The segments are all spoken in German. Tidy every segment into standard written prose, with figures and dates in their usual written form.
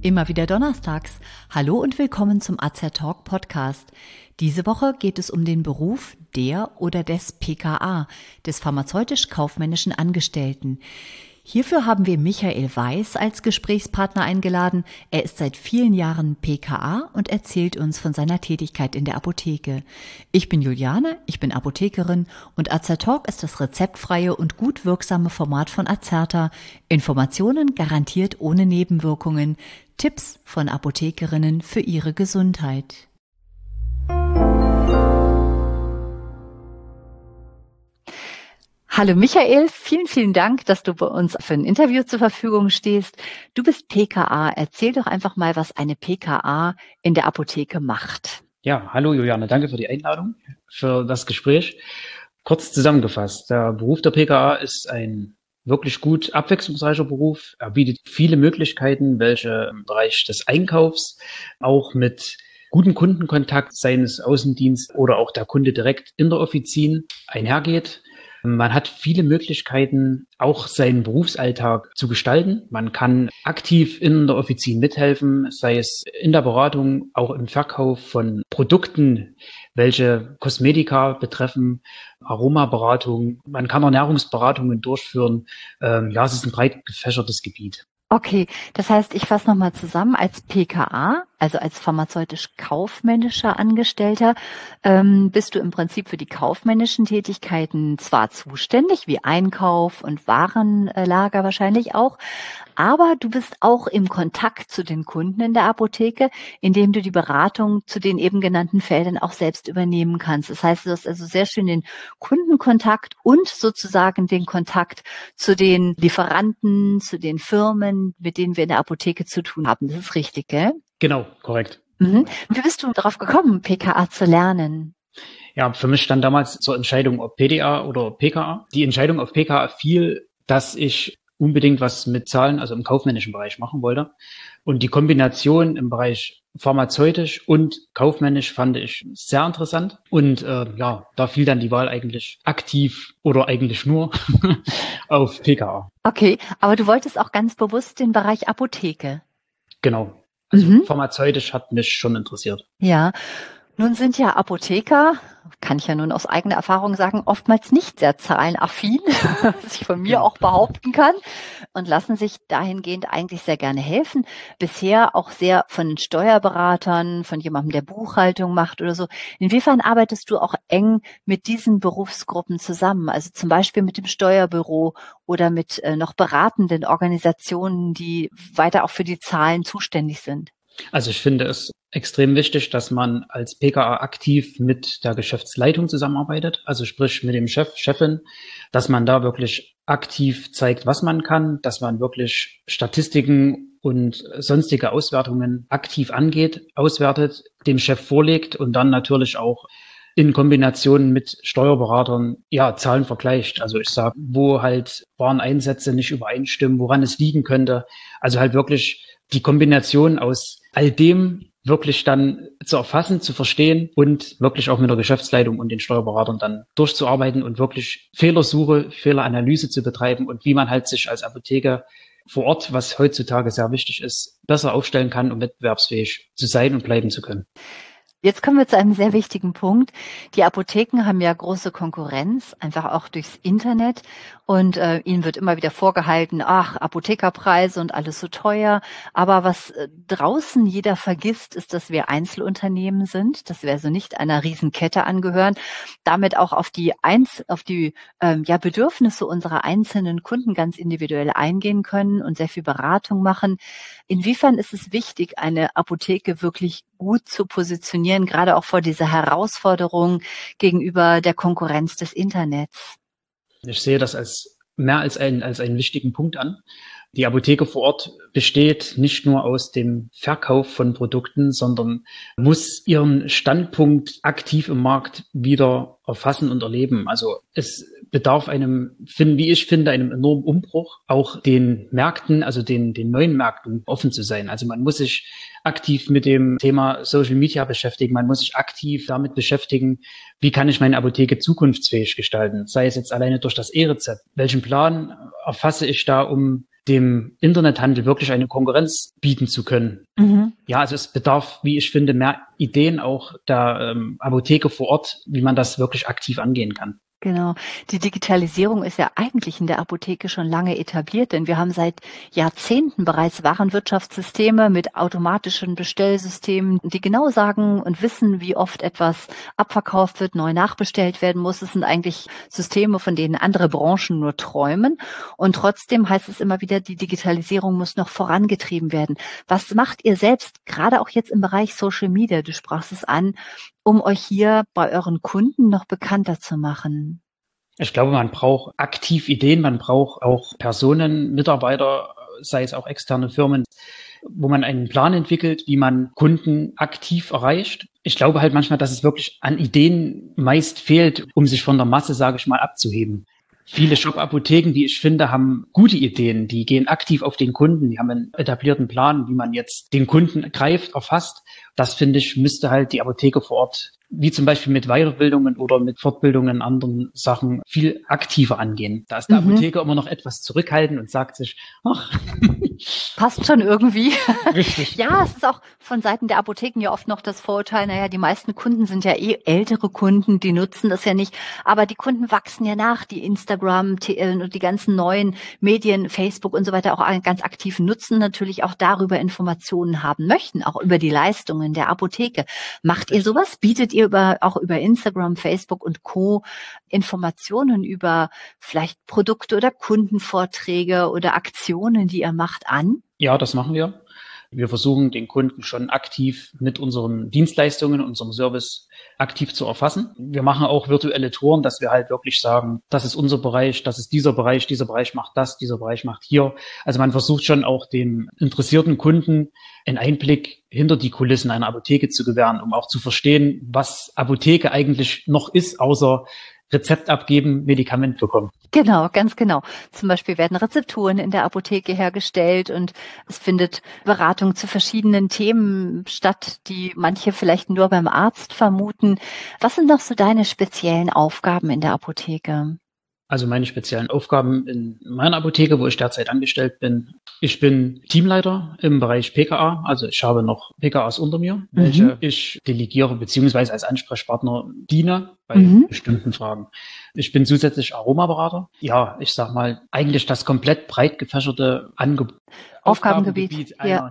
Immer wieder donnerstags. Hallo und willkommen zum AZTalk Podcast. Diese Woche geht es um den Beruf der oder des PKA, des pharmazeutisch-kaufmännischen Angestellten. Hierfür haben wir Michael Weiß als Gesprächspartner eingeladen. Er ist seit vielen Jahren PKA und erzählt uns von seiner Tätigkeit in der Apotheke. Ich bin Juliane, ich bin Apothekerin und AZTalk ist das rezeptfreie und gut wirksame Format von Azerta. Informationen garantiert ohne Nebenwirkungen. Tipps von Apothekerinnen für ihre Gesundheit. Hallo Michael, vielen, vielen Dank, dass du bei uns für ein Interview zur Verfügung stehst. Du bist PKA. Erzähl doch einfach mal, was eine PKA in der Apotheke macht. Ja, hallo Juliane, danke für die Einladung, für das Gespräch. Kurz zusammengefasst, der Beruf der PKA ist ein wirklich gut abwechslungsreicher Beruf. Er bietet viele Möglichkeiten, welche im Bereich des Einkaufs auch mit guten Kundenkontakt seines Außendienstes oder auch der Kunde direkt in der Offizin einhergeht. Man hat viele Möglichkeiten, auch seinen Berufsalltag zu gestalten. Man kann aktiv in der Offizin mithelfen, sei es in der Beratung, auch im Verkauf von Produkten, welche Kosmetika betreffen, Aromaberatung. Man kann Ernährungsberatungen durchführen. Es ist ein breit gefächertes Gebiet. Okay, das heißt, ich fasse nochmal zusammen, als PKA, also als pharmazeutisch-kaufmännischer Angestellter, bist du im Prinzip für die kaufmännischen Tätigkeiten zwar zuständig, wie Einkauf und Warenlager wahrscheinlich auch, aber du bist auch im Kontakt zu den Kunden in der Apotheke, indem du die Beratung zu den eben genannten Feldern auch selbst übernehmen kannst. Das heißt, du hast also sehr schön den Kundenkontakt und sozusagen den Kontakt zu den Lieferanten, zu den Firmen, mit denen wir in der Apotheke zu tun haben. Das ist richtig, gell? Genau, korrekt. Mhm. Wie bist du darauf gekommen, PKA zu lernen? Ja, für mich stand damals zur Entscheidung, ob PDA oder PKA. Die Entscheidung auf PKA fiel, dass ich unbedingt was mit Zahlen, also im kaufmännischen Bereich machen wollte. Und die Kombination im Bereich pharmazeutisch und kaufmännisch fand ich sehr interessant. Und da fiel dann die Wahl eigentlich aktiv oder eigentlich nur auf PKA. Okay, aber du wolltest auch ganz bewusst den Bereich Apotheke. Genau. Also pharmazeutisch hat mich schon interessiert. Ja. Nun sind ja Apotheker, kann ich ja nun aus eigener Erfahrung sagen, oftmals nicht sehr zahlenaffin, was ich von mir auch behaupten kann, und lassen sich dahingehend eigentlich sehr gerne helfen. Bisher auch sehr von den Steuerberatern, von jemandem, der Buchhaltung macht oder so. Inwiefern arbeitest du auch eng mit diesen Berufsgruppen zusammen? Also zum Beispiel mit dem Steuerbüro oder mit noch beratenden Organisationen, die weiter auch für die Zahlen zuständig sind? Also ich finde es extrem wichtig, dass man als PKA aktiv mit der Geschäftsleitung zusammenarbeitet, also sprich mit dem Chef, Chefin, dass man da wirklich aktiv zeigt, was man kann, dass man wirklich Statistiken und sonstige Auswertungen aktiv angeht, auswertet, dem Chef vorlegt und dann natürlich auch in Kombination mit Steuerberatern Zahlen vergleicht. Also ich sage, wo halt Wareneinsätze nicht übereinstimmen, woran es liegen könnte. Also halt wirklich die Kombination aus all dem wirklich dann zu erfassen, zu verstehen und wirklich auch mit der Geschäftsleitung und den Steuerberatern dann durchzuarbeiten und wirklich Fehlersuche, Fehleranalyse zu betreiben und wie man halt sich als Apotheker vor Ort, was heutzutage sehr wichtig ist, besser aufstellen kann, um wettbewerbsfähig zu sein und bleiben zu können. Jetzt kommen wir zu einem sehr wichtigen Punkt. Die Apotheken haben ja große Konkurrenz, einfach auch durchs Internet. Und ihnen wird immer wieder vorgehalten, Apothekerpreise und alles so teuer. Aber was draußen jeder vergisst, ist, dass wir Einzelunternehmen sind, dass wir also nicht einer Riesenkette angehören, damit auch auf die Bedürfnisse unserer einzelnen Kunden ganz individuell eingehen können und sehr viel Beratung machen. Inwiefern ist es wichtig, eine Apotheke wirklich gut zu positionieren, gerade auch vor dieser Herausforderung gegenüber der Konkurrenz des Internets? Ich sehe das als mehr als einen wichtigen Punkt an. Die Apotheke vor Ort besteht nicht nur aus dem Verkauf von Produkten, sondern muss ihren Standpunkt aktiv im Markt wieder erfassen und erleben. Also es bedarf einem enormen Umbruch, auch den Märkten, also den neuen Märkten offen zu sein. Also man muss sich aktiv mit dem Thema Social Media beschäftigen. Man muss sich aktiv damit beschäftigen, wie kann ich meine Apotheke zukunftsfähig gestalten? Sei es jetzt alleine durch das E-Rezept. Welchen Plan erfasse ich da, um dem Internethandel wirklich eine Konkurrenz bieten zu können. Mhm. Ja, also es bedarf, wie ich finde, mehr Ideen auch der Apotheke vor Ort, wie man das wirklich aktiv angehen kann. Genau. Die Digitalisierung ist ja eigentlich in der Apotheke schon lange etabliert, denn wir haben seit Jahrzehnten bereits Warenwirtschaftssysteme mit automatischen Bestellsystemen, die genau sagen und wissen, wie oft etwas abverkauft wird, neu nachbestellt werden muss. Es sind eigentlich Systeme, von denen andere Branchen nur träumen. Und trotzdem heißt es immer wieder, die Digitalisierung muss noch vorangetrieben werden. Was macht ihr selbst, gerade auch jetzt im Bereich Social Media, du sprachst es an, um euch hier bei euren Kunden noch bekannter zu machen? Ich glaube, man braucht aktiv Ideen, man braucht auch Personen, Mitarbeiter, sei es auch externe Firmen, wo man einen Plan entwickelt, wie man Kunden aktiv erreicht. Ich glaube halt manchmal, dass es wirklich an Ideen meist fehlt, um sich von der Masse, sage ich mal, abzuheben. Viele Shop-Apotheken, die ich finde, haben gute Ideen. Die gehen aktiv auf den Kunden. Die haben einen etablierten Plan, wie man jetzt den Kunden greift, erfasst. Das, finde ich, müsste halt die Apotheke vor Ort, wie zum Beispiel mit Weiterbildungen oder mit Fortbildungen, anderen Sachen, viel aktiver angehen. Da ist der Apotheker immer noch etwas zurückhaltend und sagt sich, ach, passt schon irgendwie. richtig. Ja, es ist auch von Seiten der Apotheken ja oft noch das Vorurteil, naja, die meisten Kunden sind ja ältere Kunden, die nutzen das ja nicht. Aber die Kunden wachsen ja nach, die Instagram und die ganzen neuen Medien, Facebook und so weiter auch ganz aktiv nutzen, natürlich auch darüber Informationen haben möchten, auch über die Leistungen der Apotheke. Macht ihr sowas? Bietet ihr auch über Instagram, Facebook und Co. Informationen über vielleicht Produkte oder Kundenvorträge oder Aktionen, die ihr macht, an? Ja, das machen wir. Wir versuchen, den Kunden schon aktiv mit unseren Dienstleistungen, unserem Service aktiv zu erfassen. Wir machen auch virtuelle Touren, dass wir halt wirklich sagen, das ist unser Bereich, das ist dieser Bereich macht das, dieser Bereich macht hier. Also man versucht schon auch dem interessierten Kunden einen Einblick hinter die Kulissen einer Apotheke zu gewähren, um auch zu verstehen, was Apotheke eigentlich noch ist, außer Rezept abgeben, Medikament bekommen. Genau, ganz genau. Zum Beispiel werden Rezepturen in der Apotheke hergestellt und es findet Beratung zu verschiedenen Themen statt, die manche vielleicht nur beim Arzt vermuten. Was sind noch so deine speziellen Aufgaben in der Apotheke? Also meine speziellen Aufgaben in meiner Apotheke, wo ich derzeit angestellt bin. Ich bin Teamleiter im Bereich PKA, also ich habe noch PKAs unter mir, welche ich delegiere bzw. als Ansprechpartner diene bei bestimmten Fragen. Ich bin zusätzlich Aromaberater. Ja, ich sag mal, eigentlich das komplett breit gefächerte Aufgabengebiet einer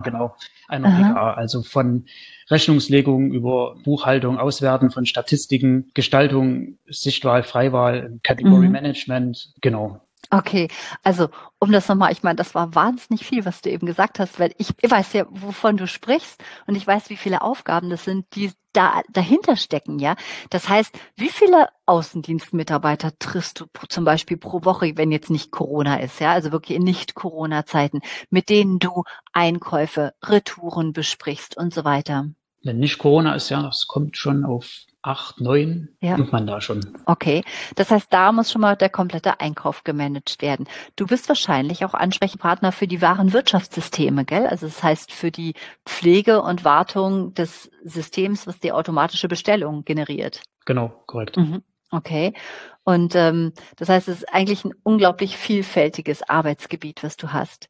PKA, also von Rechnungslegung über Buchhaltung, Auswerten von Statistiken, Gestaltung, Sichtwahl, Freiwahl, Category Management, genau. Okay, also um das nochmal, ich meine, das war wahnsinnig viel, was du eben gesagt hast, weil ich weiß ja, wovon du sprichst und ich weiß, wie viele Aufgaben das sind, die dahinter stecken, ja. Das heißt, wie viele Außendienstmitarbeiter triffst du zum Beispiel pro Woche, wenn jetzt nicht Corona ist, ja, also wirklich in Nicht-Corona-Zeiten, mit denen du Einkäufe, Retouren besprichst und so weiter? Wenn nicht Corona ist, ja, das kommt schon auf 8, 9, kommt man da schon. Okay, das heißt, da muss schon mal der komplette Einkauf gemanagt werden. Du bist wahrscheinlich auch Ansprechpartner für die Warenwirtschaftssysteme, gell? Also das heißt für die Pflege und Wartung des Systems, was die automatische Bestellung generiert. Genau, korrekt. Okay, und das heißt, es ist eigentlich ein unglaublich vielfältiges Arbeitsgebiet, was du hast.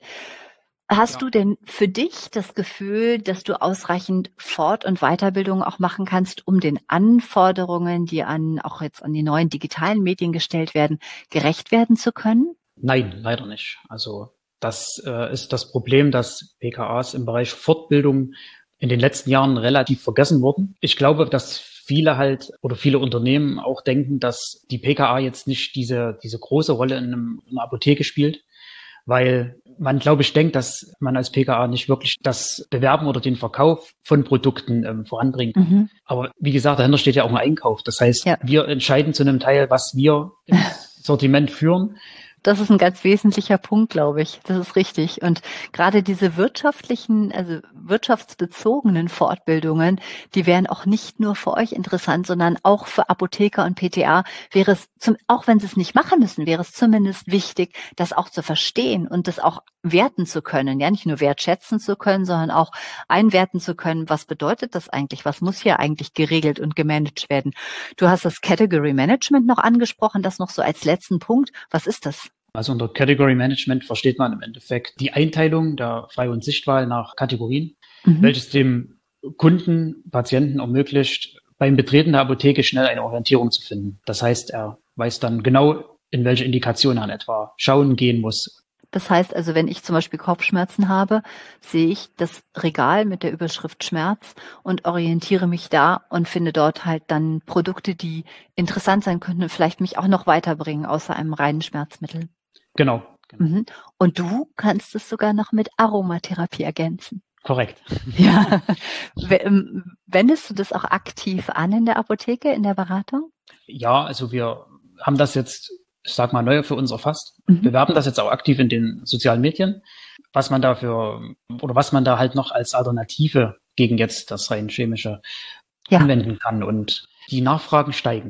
Hast du denn für dich das Gefühl, dass du ausreichend Fort- und Weiterbildung auch machen kannst, um den Anforderungen, die auch jetzt an die neuen digitalen Medien gestellt werden, gerecht werden zu können? Nein, leider nicht. Also das ist das Problem, dass PKAs im Bereich Fortbildung in den letzten Jahren relativ vergessen wurden. Ich glaube, dass viele Unternehmen auch denken, dass die PKA jetzt nicht diese große Rolle in einer Apotheke spielt, weil man, glaube ich, denkt, dass man als PKA nicht wirklich das Bewerben oder den Verkauf von Produkten voranbringt. Aber wie gesagt, dahinter steht ja auch ein Einkauf. Das heißt, wir entscheiden zu einem Teil, was wir ins Sortiment führen. Das ist ein ganz wesentlicher Punkt, glaube ich. Das ist richtig. Und gerade diese wirtschaftsbezogenen Fortbildungen, die wären auch nicht nur für euch interessant, sondern auch für Apotheker und PTA wäre es, auch wenn sie es nicht machen müssen, wäre es zumindest wichtig, das auch zu verstehen und das auch werten zu können. Ja, nicht nur wertschätzen zu können, sondern auch einwerten zu können. Was bedeutet das eigentlich? Was muss hier eigentlich geregelt und gemanagt werden? Du hast das Category Management noch angesprochen, das noch so als letzten Punkt. Was ist das? Also unter Category Management versteht man im Endeffekt die Einteilung der Frei- und Sichtwahl nach Kategorien, welches dem Kunden, Patienten ermöglicht, beim Betreten der Apotheke schnell eine Orientierung zu finden. Das heißt, er weiß dann genau, in welche Indikation er in etwa schauen gehen muss. Das heißt also, wenn ich zum Beispiel Kopfschmerzen habe, sehe ich das Regal mit der Überschrift Schmerz und orientiere mich da und finde dort halt dann Produkte, die interessant sein könnten und vielleicht mich auch noch weiterbringen, außer einem reinen Schmerzmittel. Genau. Mhm. Und du kannst es sogar noch mit Aromatherapie ergänzen. Korrekt. Ja. Wendest du das auch aktiv an in der Apotheke, in der Beratung? Ja, also wir haben das jetzt, ich sag mal, neu für uns erfasst. Bewerben das jetzt auch aktiv in den sozialen Medien, was man was man da halt noch als Alternative gegen jetzt das rein chemische anwenden kann, und die Nachfragen steigen.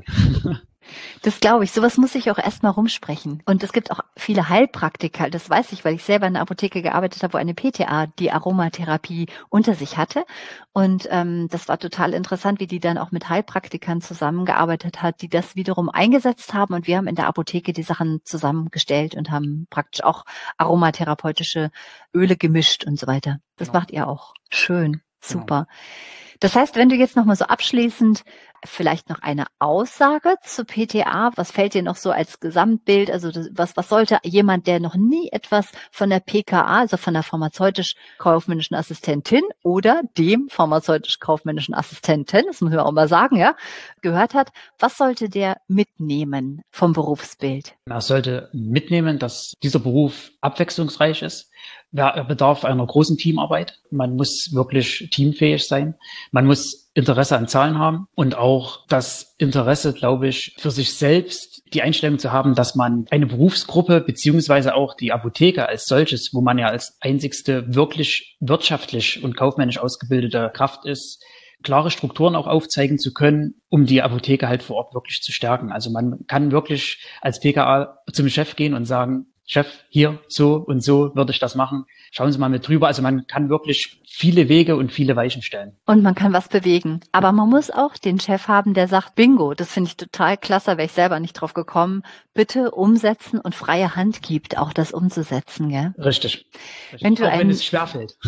Das glaube ich. Sowas muss ich auch erstmal rumsprechen. Und es gibt auch viele Heilpraktiker, das weiß ich, weil ich selber in einer Apotheke gearbeitet habe, wo eine PTA die Aromatherapie unter sich hatte. Und das war total interessant, wie die dann auch mit Heilpraktikern zusammengearbeitet hat, die das wiederum eingesetzt haben. Und wir haben in der Apotheke die Sachen zusammengestellt und haben praktisch auch aromatherapeutische Öle gemischt und so weiter. Das macht ihr auch. Schön. Super. Das heißt, wenn du jetzt nochmal so abschließend vielleicht noch eine Aussage zu PTA, was fällt dir noch so als Gesamtbild? Also was sollte jemand, der noch nie etwas von der PKA, also von der pharmazeutisch-kaufmännischen Assistentin oder dem pharmazeutisch-kaufmännischen Assistenten, das muss man auch mal sagen, ja, gehört hat, was sollte der mitnehmen vom Berufsbild? Er sollte mitnehmen, dass dieser Beruf abwechslungsreich ist. Er bedarf einer großen Teamarbeit. Man muss wirklich teamfähig sein. Man muss Interesse an Zahlen haben und auch das Interesse, glaube ich, für sich selbst die Einstellung zu haben, dass man eine Berufsgruppe beziehungsweise auch die Apotheke als solches, wo man ja als einzigste wirklich wirtschaftlich und kaufmännisch ausgebildete Kraft ist, klare Strukturen auch aufzeigen zu können, um die Apotheke halt vor Ort wirklich zu stärken. Also man kann wirklich als PKA zum Chef gehen und sagen, Chef, hier, so und so würde ich das machen. Schauen Sie mal mit drüber. Also man kann wirklich viele Wege und viele Weichen stellen. Und man kann was bewegen. Aber man muss auch den Chef haben, der sagt, Bingo, das finde ich total klasse, wäre ich selber nicht drauf gekommen. Bitte umsetzen und freie Hand gibt, auch das umzusetzen, gell? Richtig. Wenn es schwerfällt.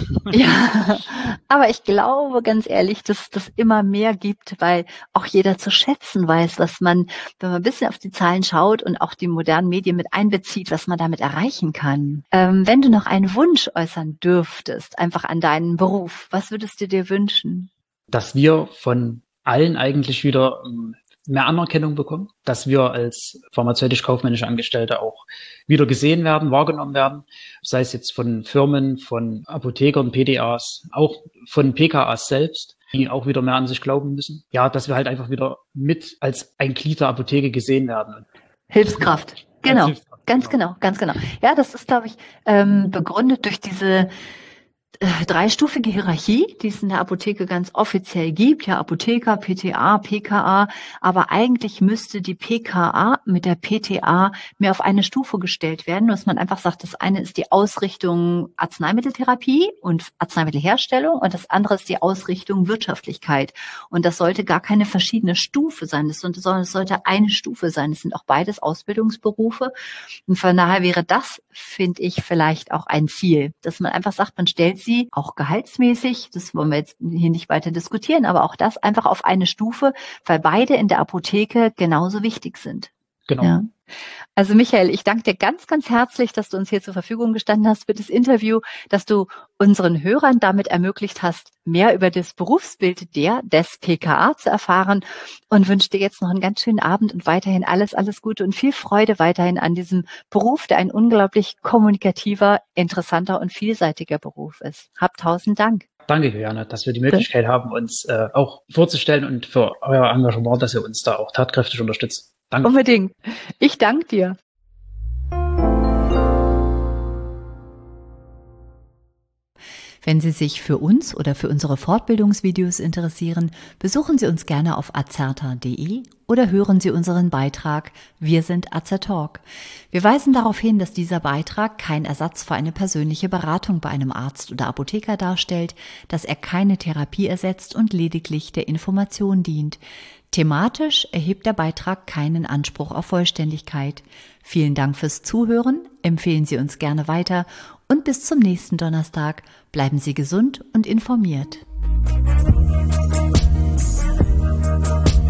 Ja, aber ich glaube ganz ehrlich, dass das immer mehr gibt, weil auch jeder zu schätzen weiß, was man, wenn man ein bisschen auf die Zahlen schaut und auch die modernen Medien mit einbezieht, was man damit erreichen kann. Wenn du noch einen Wunsch äußern dürftest, einfach an deinen Beruf, was würdest du dir wünschen? Dass wir von allen eigentlich wieder mehr Anerkennung bekommen, dass wir als pharmazeutisch-kaufmännische Angestellte auch wieder gesehen werden, wahrgenommen werden, sei es jetzt von Firmen, von Apothekern, PDAs, auch von PKAs selbst, die auch wieder mehr an sich glauben müssen. Ja, dass wir halt einfach wieder mit als ein Glied der Apotheke gesehen werden. Hilfskraft. Genau. Ganz genau. Ja, das ist, glaube ich, begründet durch diese dreistufige Hierarchie, die es in der Apotheke ganz offiziell gibt, ja, Apotheker, PTA, PKA, aber eigentlich müsste die PKA mit der PTA mehr auf eine Stufe gestellt werden, dass man einfach sagt, das eine ist die Ausrichtung Arzneimitteltherapie und Arzneimittelherstellung und das andere ist die Ausrichtung Wirtschaftlichkeit. Und das sollte gar keine verschiedene Stufe sein, sondern es sollte eine Stufe sein. Es sind auch beides Ausbildungsberufe. Und von daher wäre das, finde ich, vielleicht auch ein Ziel, dass man einfach sagt, man stellt sie auch gehaltsmäßig, das wollen wir jetzt hier nicht weiter diskutieren, aber auch das einfach auf eine Stufe, weil beide in der Apotheke genauso wichtig sind. Genau. Ja. Also Michael, ich danke dir ganz, ganz herzlich, dass du uns hier zur Verfügung gestanden hast für das Interview, dass du unseren Hörern damit ermöglicht hast, mehr über das Berufsbild des PKA zu erfahren und wünsche dir jetzt noch einen ganz schönen Abend und weiterhin alles Gute und viel Freude weiterhin an diesem Beruf, der ein unglaublich kommunikativer, interessanter und vielseitiger Beruf ist. Hab 1000 Dank. Danke, Juliane, dass wir die Möglichkeit haben, uns auch vorzustellen und für euer Engagement, dass ihr uns da auch tatkräftig unterstützt. Danke. Unbedingt. Ich danke dir. Wenn Sie sich für uns oder für unsere Fortbildungsvideos interessieren, besuchen Sie uns gerne auf azerta.de oder hören Sie unseren Beitrag Wir sind Azertalk. Wir weisen darauf hin, dass dieser Beitrag kein Ersatz für eine persönliche Beratung bei einem Arzt oder Apotheker darstellt, dass er keine Therapie ersetzt und lediglich der Information dient. Thematisch erhebt der Beitrag keinen Anspruch auf Vollständigkeit. Vielen Dank fürs Zuhören. empfehlen Sie uns gerne weiter und bis zum nächsten Donnerstag. Bleiben Sie gesund und informiert.